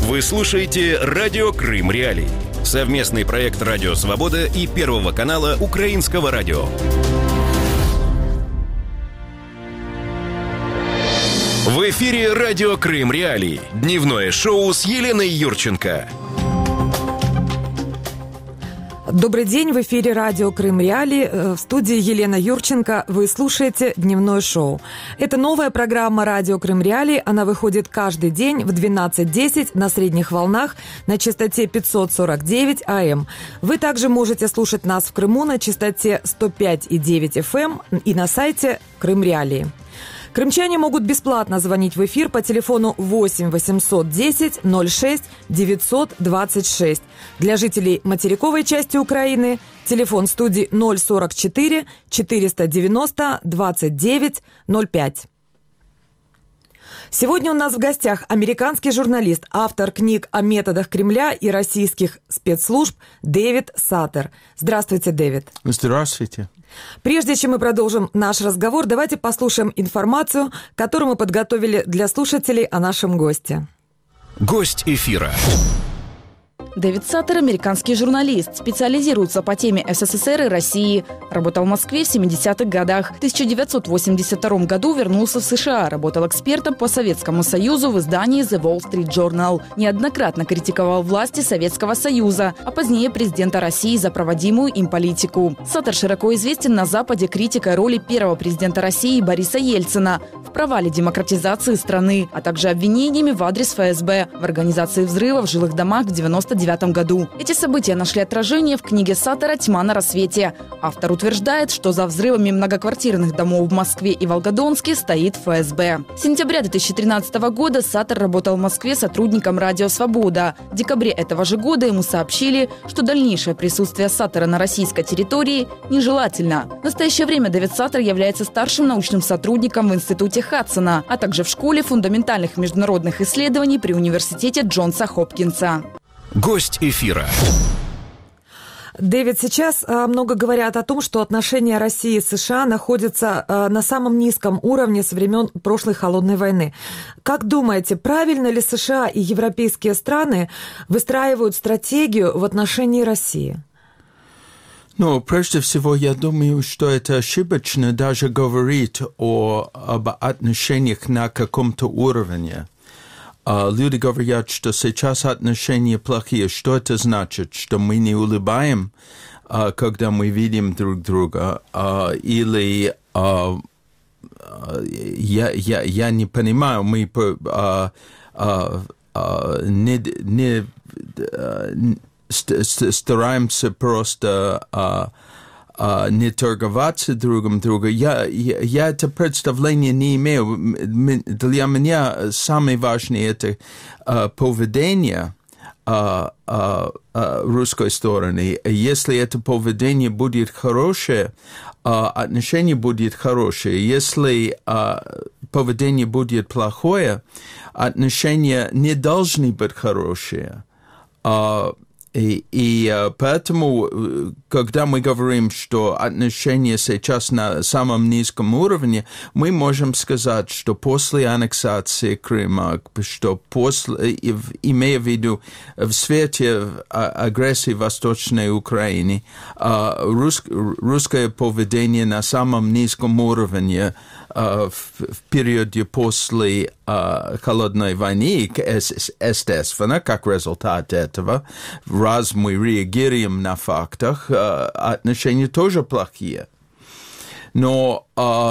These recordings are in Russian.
Вы слушаете «Радио Крым Реалии». Совместный проект «Радио Свобода» и Первого канала Украинского радио. В эфире «Радио Крым Реалии». Дневное шоу с Еленой Юрченко. Добрый день, в эфире радио Крым Реалии, в студии Елена Юрченко. Вы слушаете дневное шоу. Это новая программа радио Крым Реалии. Она выходит каждый день в 12:10 на средних волнах на частоте 549 АМ. Вы также можете слушать нас в Крыму на частоте 105,9 FM и на сайте Крым Реалии. Крымчане могут бесплатно звонить в эфир по телефону 8 810 06 926. Для жителей материковой части Украины телефон студии 044 490 29 05. Сегодня у нас в гостях американский журналист, автор книг о методах Кремля и российских спецслужб Дэвид Саттер. Здравствуйте, Дэвид. Здравствуйте. Прежде чем мы продолжим наш разговор, давайте послушаем информацию, которую мы подготовили для слушателей о нашем госте. Гость эфира. Дэвид Саттер – американский журналист, специализируется по теме СССР и России. Работал в Москве в 70-х годах. В 1982 году вернулся в США, работал экспертом по Советскому Союзу в издании The Wall Street Journal. Неоднократно критиковал власти Советского Союза, а позднее президента России за проводимую им политику. Саттер широко известен на Западе критикой роли первого президента России Бориса Ельцина в провале демократизации страны, а также обвинениями в адрес ФСБ в организации взрывов в жилых домах в 1999 году. Эти события нашли отражение в книге Саттера «Тьма на рассвете». Автор утверждает, что за взрывами многоквартирных домов в Москве и Волгодонске стоит ФСБ. С сентября 2013 года Саттер работал в Москве сотрудником «Радио Свобода». В декабре этого же года ему сообщили, что дальнейшее присутствие Саттера на российской территории нежелательно. В настоящее время Дэвид Саттер является старшим научным сотрудником в Институте Хадсона, а также в Школе фундаментальных международных исследований при Университете Джонса Хопкинса. Гость эфира. Дэвид, сейчас много говорят о том, что отношения России и США находятся на самом низком уровне со времен прошлой холодной войны. Как думаете, правильно ли США и европейские страны выстраивают стратегию в отношении России? Ну, прежде всего, я думаю, что это ошибочно даже говорить об отношениях на каком-то уровне. Люди говорят, что сейчас отношения плохие. Что это значит? Что мы не улыбаем, когда мы видим друг друга? Или я не понимаю, мы стараемся просто не торговаться друг другом. Я это представление не имею. Для меня самое важное это поведение русской стороны. Если это поведение будет хорошее, отношение будет хорошее. Если поведение будет плохое, отношения не должны быть хорошие. И поэтому, когда мы говорим, что отношения сейчас на самом низком уровне, мы можем сказать, что после аннексации Крыма, что имея в виду в свете агрессии в Восточной Украине, русское поведение на самом низком уровне в периоде после холодной войны, естественно, как результат этого, раз мы реагируем на фактах, отношения тоже плохие. Но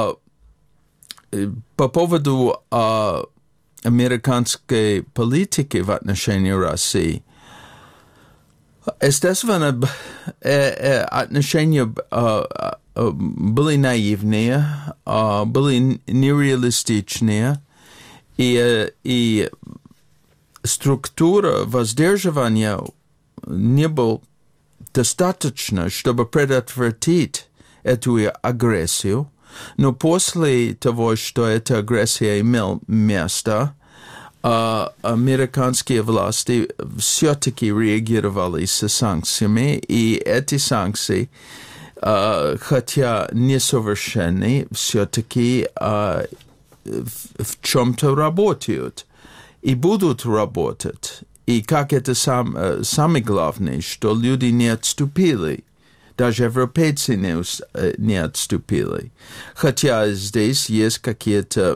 по поводу американской политики в отношении России, естественно, отношения были наивные, были нереалистичные, и структура воздерживания не была достаточно, чтобы предотвратить эту агрессию. Но после того, что эта агрессия имела место, американские власти все-таки реагировали с санкциями, и эти санкции, хотя несовершенны, все-таки в чем-то работают и будут работать. И как это самое главное, что люди не отступили. Даже европейцы не отступили. Хотя здесь есть какой-то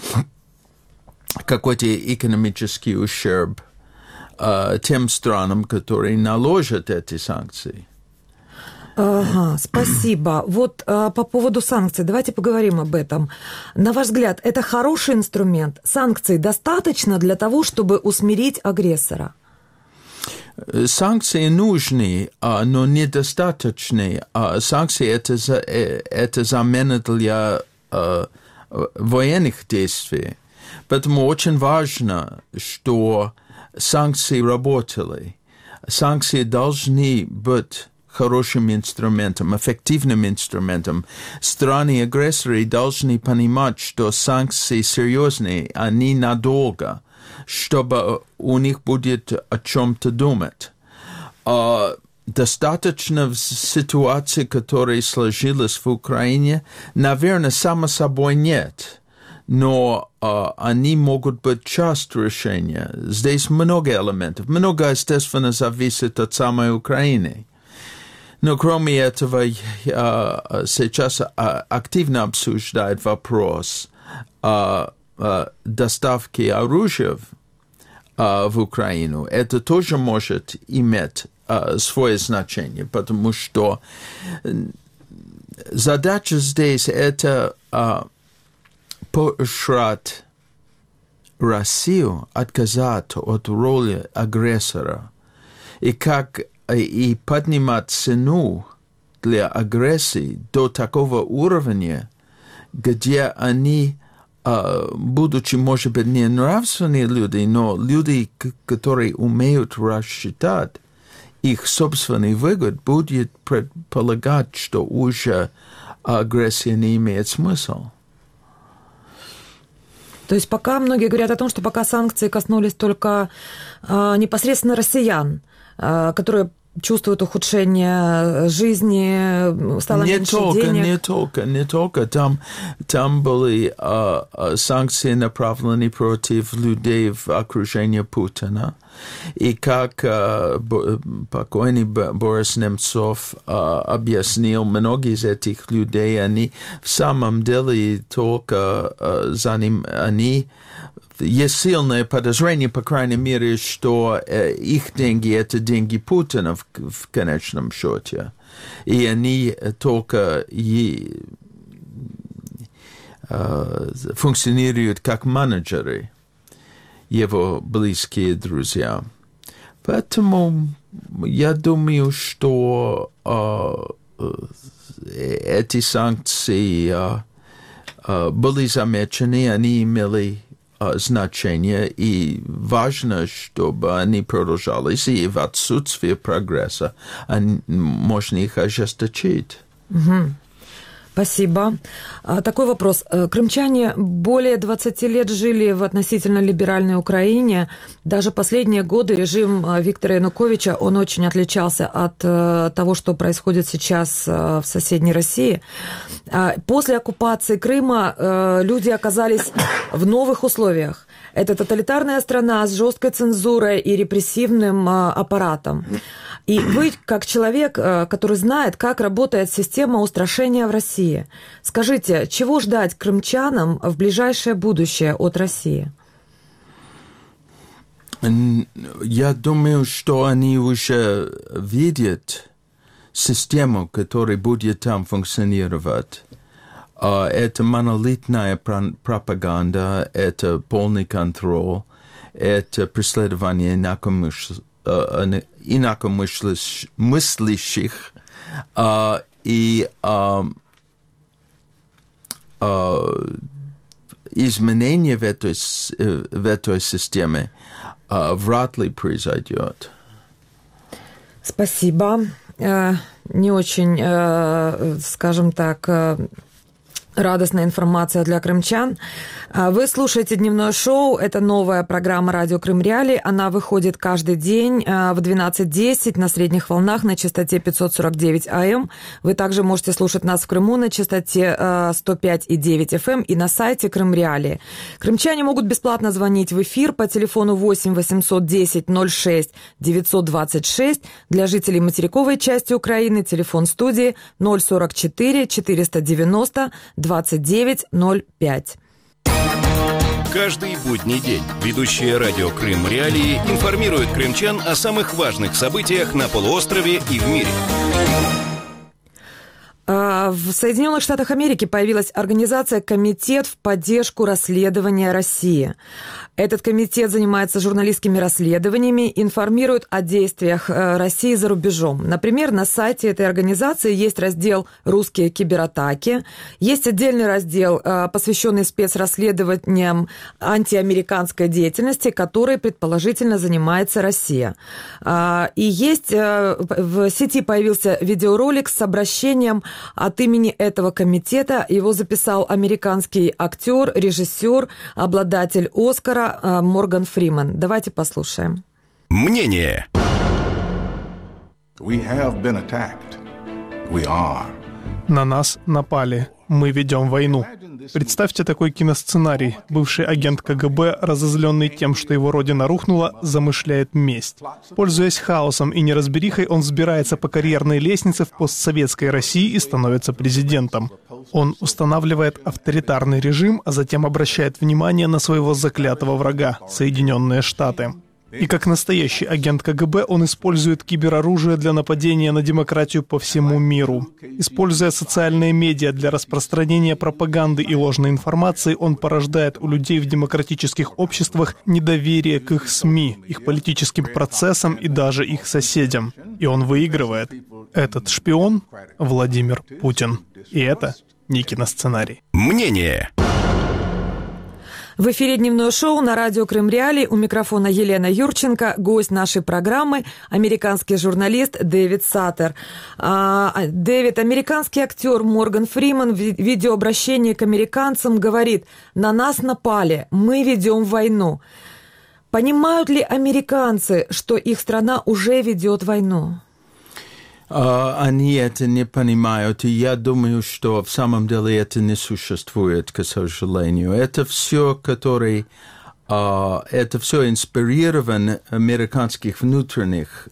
экономический ущерб тем странам, которые наложат эти санкции. Ага, спасибо. Вот по поводу санкций, давайте поговорим об этом. На ваш взгляд, это хороший инструмент? Санкций достаточно для того, чтобы усмирить агрессора? Санкции нужны, но недостаточны. Санкции это замена для военных действий. Поэтому очень важно, что санкции работали. Санкции должны быть хорошим инструментом, эффективным инструментом. Страны-агрессоры должны понимать, что санкции серьезные, они надолго, чтобы у них будет о чем-то думать. Достаточно в ситуации, которая сложилась в Украине, наверное, само собой нет. Но они могут быть частью решения. Здесь много элементов. Много, естественно, зависит от самой Украины. Но кроме этого, сейчас активно обсуждают вопрос доставки оружия в Украину. Это тоже может иметь свое значение, потому что задача здесь это поощрять Россию отказаться от роли агрессора и поднимать цену для агрессии до такого уровня, где они, будучи, может быть, не нравственные люди, но люди, которые умеют рассчитать их собственный выгод, будет предполагать, что уже агрессия не имеет смысла. То есть пока многие говорят о том, что пока санкции коснулись только непосредственно россиян, которые чувствуют ухудшение жизни, стало меньше денег. Не только. Там были санкции направлены против людей в окружении Путина. И как покойный Борис Немцов объяснил, многие из этих людей, они в самом деле только они есть сильное подозрение, по крайней мере, что их деньги – это деньги Путина в конечном счете. И они только функционируют как менеджеры, его близкие друзья. Поэтому я думаю, что эти санкции были замечены, они имели значение, и важно, чтобы они продолжались, и в отсутствии прогресса можно их ожесточить. Угу. Спасибо. Такой вопрос. Крымчане более 20 лет жили в относительно либеральной Украине. Даже последние годы режим Виктора Януковича, он очень отличался от того, что происходит сейчас в соседней России. После оккупации Крыма люди оказались в новых условиях. Это тоталитарная страна с жесткой цензурой и репрессивным аппаратом. И вы, как человек, который знает, как работает система устрашения в России, скажите, чего ждать крымчанам в ближайшее будущее от России? Я думаю, что они уже видят систему, которая будет там функционировать. Это монолитная пропаганда, это полный контроль, это преследование инакомыслящих и изменение в этой системе вряд ли произойдет. Спасибо. Не очень, скажем так, Радостная информация для крымчан. Вы слушаете «Дневное шоу». Это новая программа «Радио Крым Реалии». Она выходит каждый день в 12:10 на средних волнах на частоте 549 АМ. Вы также можете слушать нас в Крыму на частоте 105,9 FM и на сайте Крым Реалии. Крымчане могут бесплатно звонить в эфир по телефону 8 810 06 926. Для жителей материковой части Украины телефон студии 044 490 2905. Каждый будний день ведущие радио Крым Реалии информируют крымчан о самых важных событиях на полуострове и в мире. В Соединенных Штатах Америки появилась организация «Комитет в поддержку расследования России». Этот комитет занимается журналистскими расследованиями, информирует о действиях России за рубежом. Например, на сайте этой организации есть раздел «Русские кибератаки», есть отдельный раздел, посвященный спецрасследованиям антиамериканской деятельности, которой предположительно занимается Россия. И есть в сети появился видеоролик с обращением от имени этого комитета. Его записал американский актер, режиссер, обладатель Оскара Морган Фриман. Давайте послушаем. Мнение. На нас напали. Мы ведем войну. Представьте такой киносценарий. Бывший агент КГБ, разозленный тем, что его родина рухнула, замышляет месть. Пользуясь хаосом и неразберихой, он взбирается по карьерной лестнице в постсоветской России и становится президентом. Он устанавливает авторитарный режим, а затем обращает внимание на своего заклятого врага — Соединенные Штаты. И как настоящий агент КГБ он использует кибероружие для нападения на демократию по всему миру. Используя социальные медиа для распространения пропаганды и ложной информации, он порождает у людей в демократических обществах недоверие к их СМИ, их политическим процессам и даже их соседям. И он выигрывает. Этот шпион — Владимир Путин. И это не киносценарий. Мнение. В эфире «Дневное шоу» на радио Крым Реалии. У микрофона Елена Юрченко. Гость нашей программы – американский журналист Дэвид Саттер. Дэвид, американский актер Морган Фриман в видеообращении к американцам говорит: «На нас напали, мы ведем войну». Понимают ли американцы, что их страна уже ведет войну? Они это не понимают, и я думаю, что в самом деле это не существует, к сожалению. Это все, инспирировано американских внутренних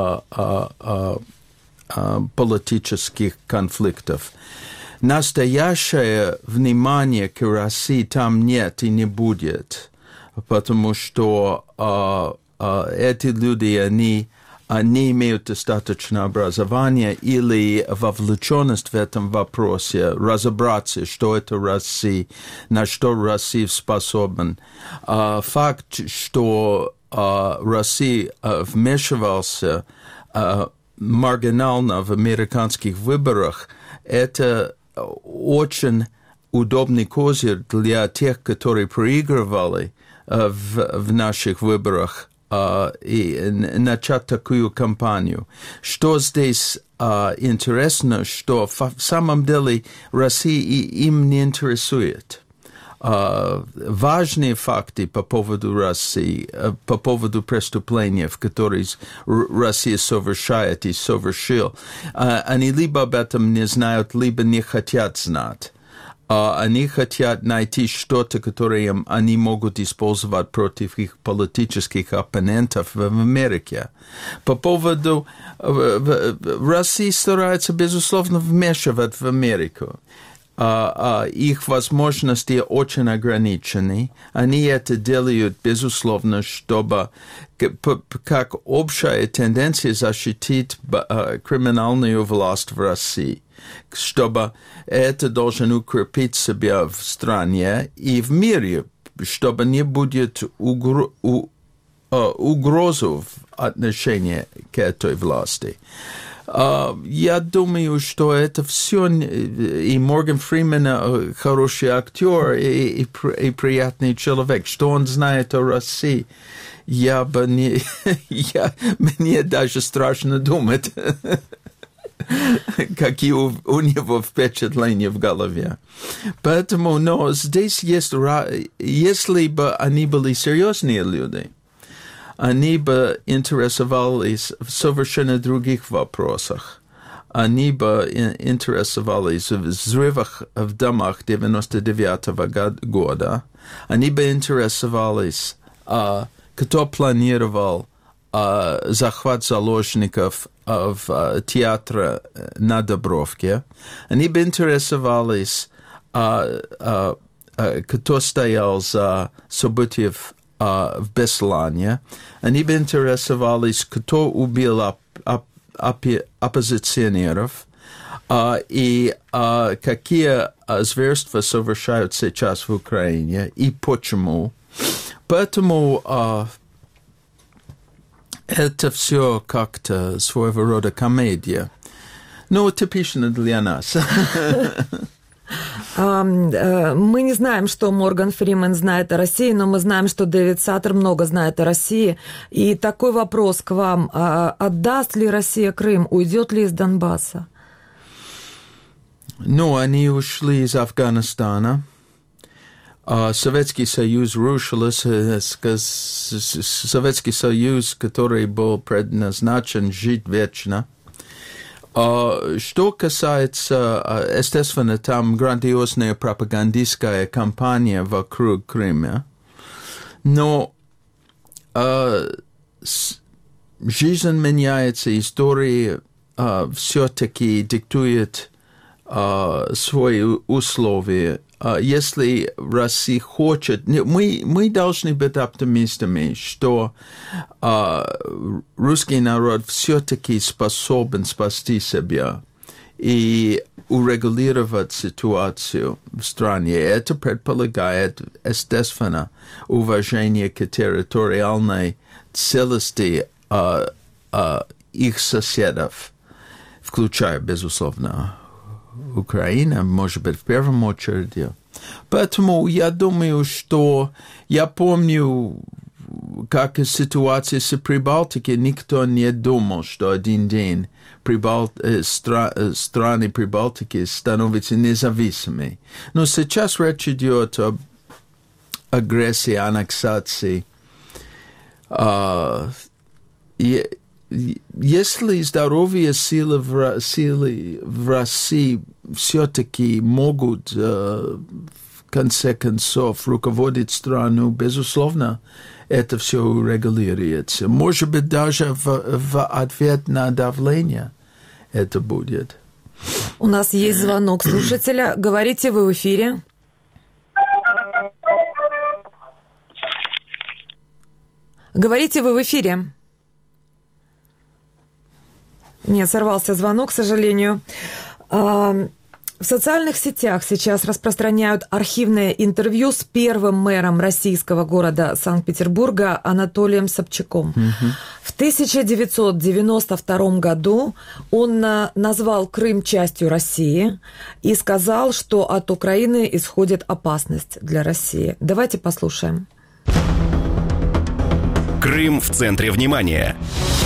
политических конфликтов. Настоящее внимание к России там нет и не будет, потому что эти люди, они не имеют достаточно образования или вовлеченность в этом вопросе, разобраться, что это Россия, на что Россия способна. Факт, что Россия вмешивался маргинально в американских выборах, это очень удобный козырь для тех, которые проигрывали в наших выборах, и начать такую кампанию. Что здесь интересно, что в самом деле Россия им не интересует. Важные факты по поводу России, по поводу преступлений, в которые Россия совершает и совершил, они либо об этом не знают, либо не хотят знать. Они хотят найти что-то, которое они могут использовать против их политических оппонентов в Америке. По поводу России старается, безусловно, вмешивать в Америку. Их возможности очень ограничены. Они это делают, безусловно, чтобы как общая тенденция защитить криминальную власть в России, чтобы это должно укрепить себя в стране и в мире, чтобы не будет угрозы в отношении к этой власти. Я думаю, что это все, и Морган Фриман хороший актер и приятный человек, что он знает о России. Мне даже страшно думать. какие у него впечатления в голове. Поэтому, но здесь есть, если бы они были серьезные люди, они бы интересовались в совершенно других вопросах. Они бы интересовались в взрывах в домах 99-го года. Они бы интересовались, кто планировал захват заложников в театре на Дубровке. Они бы интересовались, кто стоял за события в Беслане. Они бы интересовались, кто убил оппозиционеров и какие зверства совершают сейчас в Украине и почему. Поэтому это все как-то своего рода комедия. Ну, типично для нас. Мы не знаем, что Морган Фримен знает о России, но мы знаем, что Дэвид Саттер много знает о России. И такой вопрос к вам. Отдаст ли Россия Крым? Уйдет ли из Донбасса? Ну, они ушли из Афганистана. Советский Союз рушился. Советский Союз, который был предназначен жить вечно. Что касается, естественно, там грандиозная пропагандистская кампания вокруг Крыма, но жизнь меняется, история все-таки диктует свои условия. Если Россия хочет, мы должны быть оптимистами, что русский народ все-таки способен спасти себя и урегулировать ситуацию в стране. Это предполагает, естественно, уважение к территориальной целости их соседов, включая, безусловно, Украина, может быть, в первом очереди. Поэтому я думаю, что я помню, как и ситуация с Прибалтикой, никто не думал, что один день страны Прибалтики становятся независимыми. Но сейчас речь идет об агрессии, аннексации. Если здоровые силы в России все-таки могут, в конце концов, руководить страну, безусловно, это все регулируется. Может быть, даже в ответ на давление это будет. У нас есть звонок слушателя. Говорите, вы в эфире. Говорите, вы в эфире. Нет, сорвался звонок, к сожалению. В социальных сетях сейчас распространяют архивное интервью с первым мэром российского города Санкт-Петербурга Анатолием Собчаком. В 1992 году он назвал Крым частью России и сказал, что от Украины исходит опасность для России. Давайте послушаем. Крым в центре внимания.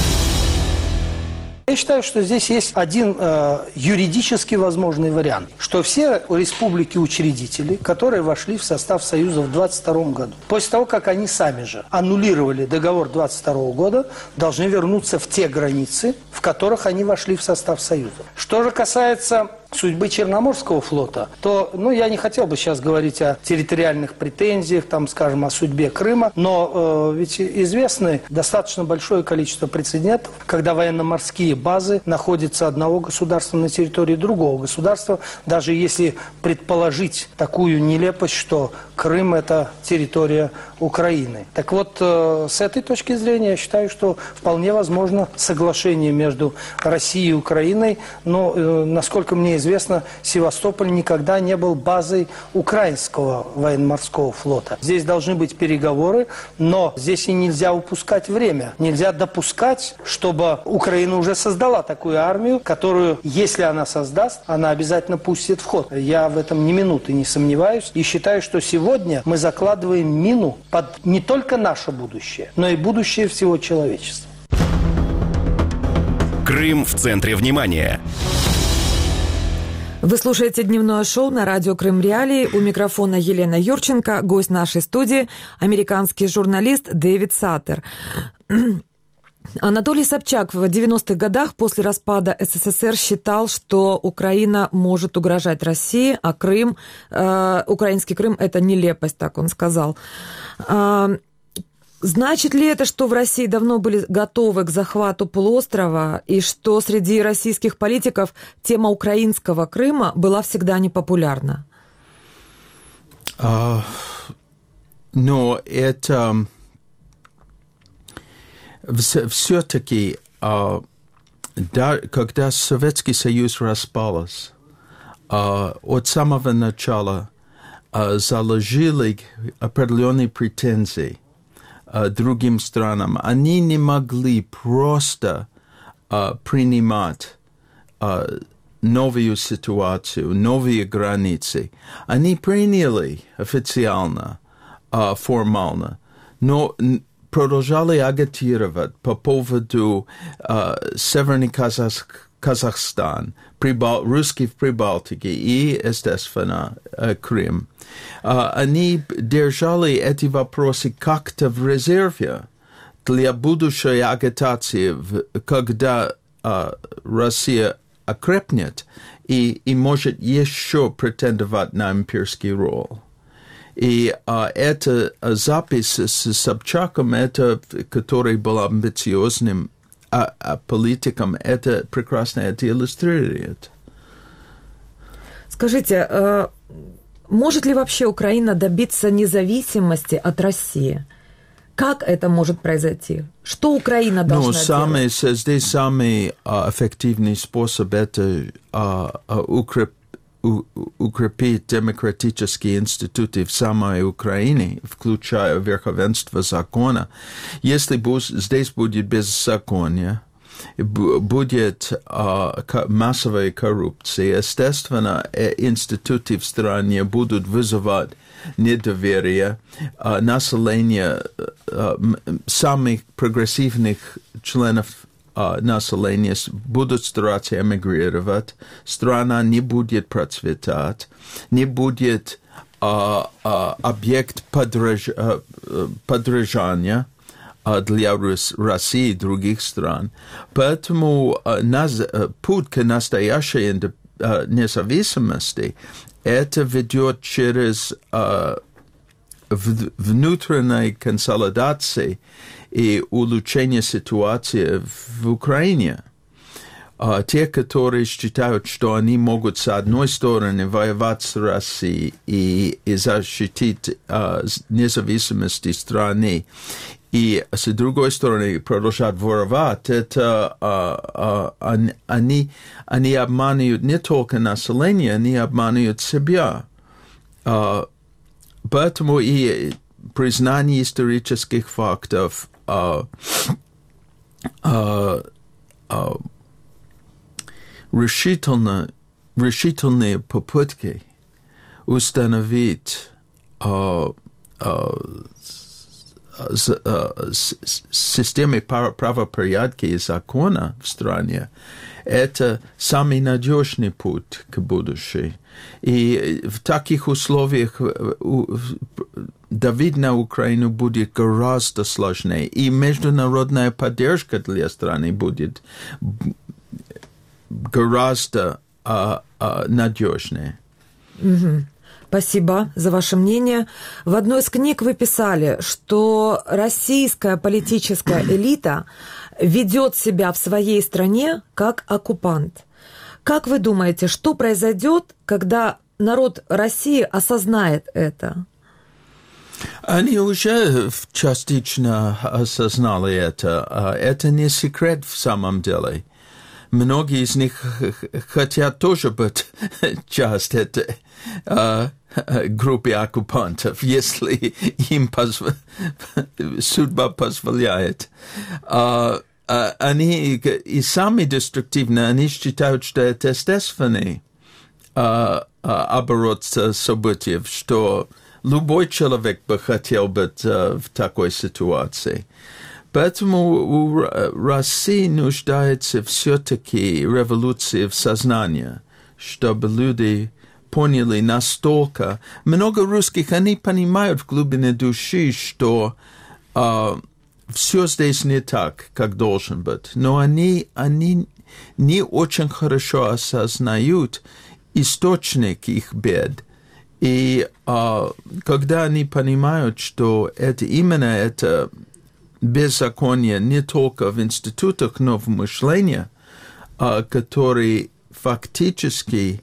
Я считаю, что здесь есть один юридически возможный вариант, что все республики-учредители, которые вошли в состав Союза в 1922 году, после того, как они сами же аннулировали договор 1922 года, должны вернуться в те границы, в которых они вошли в состав Союза. Что же касается судьбы Черноморского флота, то, я не хотел бы сейчас говорить о территориальных претензиях, скажем, о судьбе Крыма, но ведь известно достаточно большое количество прецедентов, когда военно-морские базы находятся одного государства на территории другого государства, даже если предположить такую нелепость, что Крым – это территория Украины. Так вот, с этой точки зрения я считаю, что вполне возможно соглашение между Россией и Украиной, но, насколько мне известно, Севастополь никогда не был базой украинского военно-морского флота. Здесь должны быть переговоры, но здесь и нельзя упускать время. Нельзя допускать, чтобы Украина уже создала такую армию, которую, если она создаст, она обязательно пустит в ход. Я в этом ни минуты не сомневаюсь и считаю, что сегодня мы закладываем мину под не только наше будущее, но и будущее всего человечества. Крым в центре внимания. Вы слушаете дневное шоу на радио Крым Реалии. У микрофона Елена Юрченко, гость нашей студии, американский журналист Дэвид Саттер. Анатолий Собчак в 90-х годах после распада СССР считал, что Украина может угрожать России, а Крым, украинский Крым – это нелепость, так он сказал. Значит ли это, что в России давно были готовы к захвату полуострова, и что среди российских политиков тема украинского Крыма была всегда непопулярна? Но это все-таки, когда Советский Союз распался, от самого начала заложили определенные претензии другим странам. Они не могли просто принимать новую ситуацию, новые границы. Они приняли официально, формально, но продолжали агитировать по поводу Северный Казахстан, русский в Прибалтике и, естественно, Крым. Они держали эти вопросы как-то в резерве для будущей агитации, когда Россия окрепнет и может еще претендовать на имперский роль. И эта запись с Собчаком, который был амбициозным политиком, это прекрасно это иллюстрирует. Скажите, может ли вообще Украина добиться независимости от России? Как это может произойти? Что Украина должна делать? Здесь самый эффективный способ – это укрепить демократические институты в самой Украине, включая верховенство закона. Если здесь будет беззаконие, будет массовая коррупция, естественно, институты в стране будут вызывать недоверие, население самых прогрессивных членов населения будут стараться эмигрировать, страна не будет процветать, не будет объект подражания для России и других стран. Поэтому путь к настоящей независимости это ведет через внутренней консолидации и улучшение ситуации в Украине. Те, которые считают, что они могут с одной стороны воевать с Россией и защитить независимость страны, и с другой стороны продолжать воровать, это они обманывают не только население, они обманывают себя. Поэтому и признание исторических фактов, решительные попытки установить систему правопорядка и закона в стране, это самый надежный путь к будущему. И в таких условиях давить на Украину будет гораздо сложнее, и международная поддержка для страны будет гораздо надежнее. Mm-hmm. Спасибо за ваше мнение. В одной из книг вы писали, что российская политическая элита ведет себя в своей стране как оккупант. Как вы думаете, что произойдет, когда народ России осознает это? Они уже частично осознали это. Это не секрет в самом деле. Многие из них хотят тоже быть частью этой группы оккупантов, если им судьба позволяет. Они и сами деструктивны, они считают, что это естественный оборот событий, что любой человек бы хотел быть в такой ситуации. Поэтому Россия нуждается все-таки в революции в сознании, чтобы люди поняли настолько. Много русских, они понимают в глубине души, что все здесь не так, как должен быть. Но они не очень хорошо осознают источник их бед. И когда они понимают, что это именно это беззаконие не только в институтах, но в мышлении, который фактически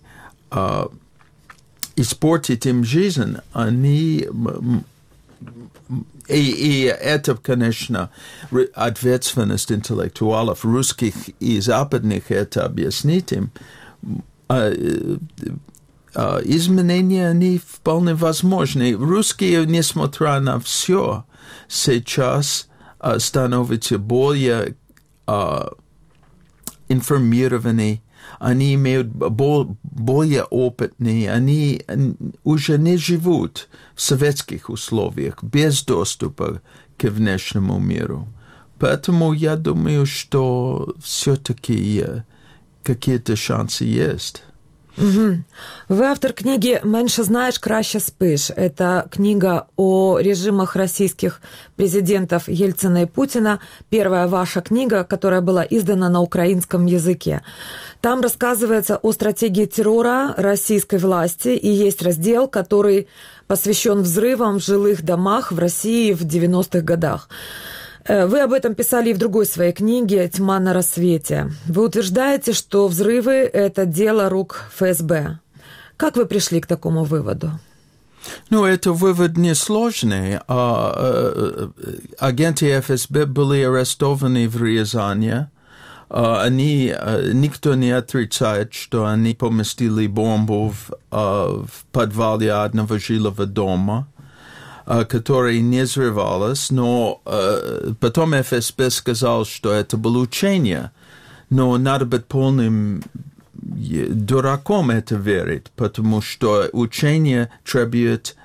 испортит им жизнь, они... И это, конечно, ответственность интеллектуалов русских и западных, это объяснить им. Изменения, они вполне возможны. Русские, несмотря на все, сейчас становятся более информированы, они имеют более опытные, они уже не живут в советских условиях без доступа к внешнему миру. Поэтому я думаю, что все-таки какие-то шансы есть. Угу. Вы автор книги «Меньше знаешь, краще спишь». Это книга о режимах российских президентов Ельцина и Путина. Первая ваша книга, которая была издана на украинском языке. Там рассказывается о стратегии террора российской власти, и есть раздел, который посвящен взрывам в жилых домах в России в 90-х годах. Вы об этом писали и в другой своей книге «Тьма на рассвете». Вы утверждаете, что взрывы – это дело рук ФСБ. Как вы пришли к такому выводу? Ну, это вывод несложный. Агенты ФСБ были арестованы в Рязани. Никто не отрицает, что они поместили бомбу в подвале одного жилого дома, которая не взрывалась, но потом ФСБ сказал, что это было учение. Но надо быть полным дураком это верить, потому что учение требует,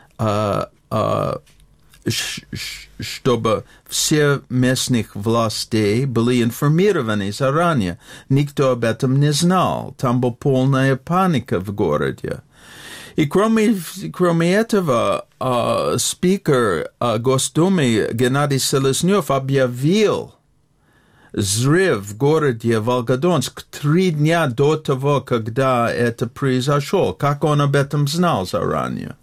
чтобы все местных властей были информированы заранее. Никто об этом не знал. Там была полная паника в городе. И кроме этого, спикер Госдумы Геннадий Селезнев объявил взрыв в городе Волгодонск 3 дня до того, когда это произошло. Как он об этом знал заранее?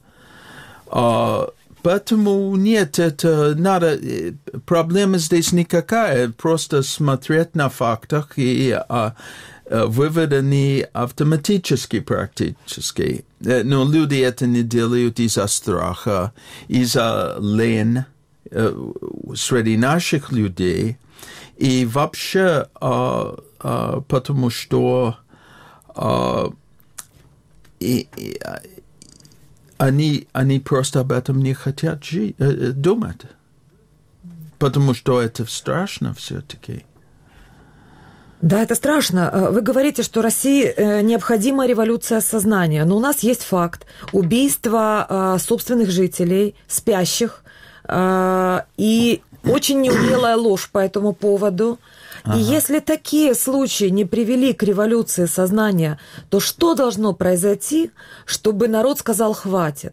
Поэтому нет, это надо, проблема здесь никакая, просто смотреть на фактах и выводы они автоматически практически. Но люди это не делают из-за страха, из-за лень среди наших людей. И вообще, потому что они просто об этом не хотят думать. Потому что это страшно все-таки. Да, это страшно. Вы говорите, что России необходима революция сознания, но у нас есть факт убийства собственных жителей, спящих, и очень неумелая ложь по этому поводу. И если такие случаи не привели к революции сознания, то что должно произойти, чтобы народ сказал «хватит»?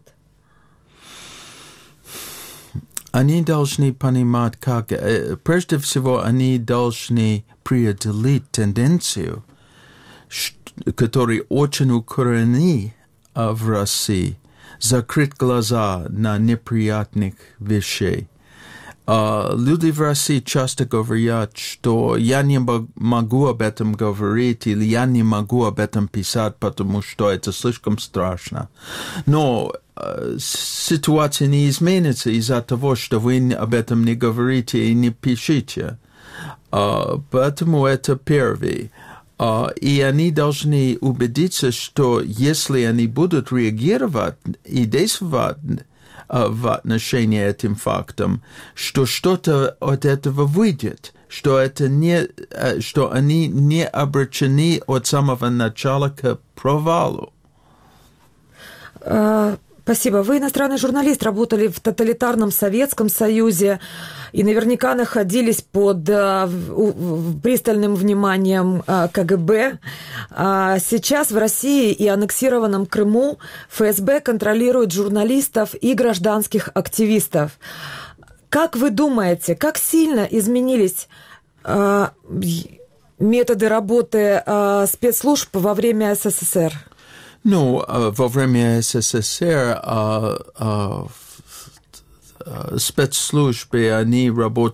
Они должны понимать, как... Прежде всего, они должны преодолеть тенденцию, которая очень укоренена в России, закрыть глаза на неприятных вещей. Люди в России часто говорят, что я не могу об этом говорить или я не могу об этом писать, потому что это слишком страшно. Но ситуация не изменится из-за того, что вы об этом не говорите и не пишите. Поэтому это первый. И они должны убедиться, что если они будут реагировать и действовать в отношении этим фактам, что что-то от этого выйдет, что они не обречены от самого начала к провалу. Спасибо. Вы иностранный журналист, работали в тоталитарном Советском Союзе и наверняка находились под пристальным вниманием КГБ. Сейчас в России и аннексированном Крыму ФСБ контролирует журналистов и гражданских активистов. Как вы думаете, как сильно изменились методы работы спецслужб во время СССР? Ну, во время СССР спецслужбы, они работали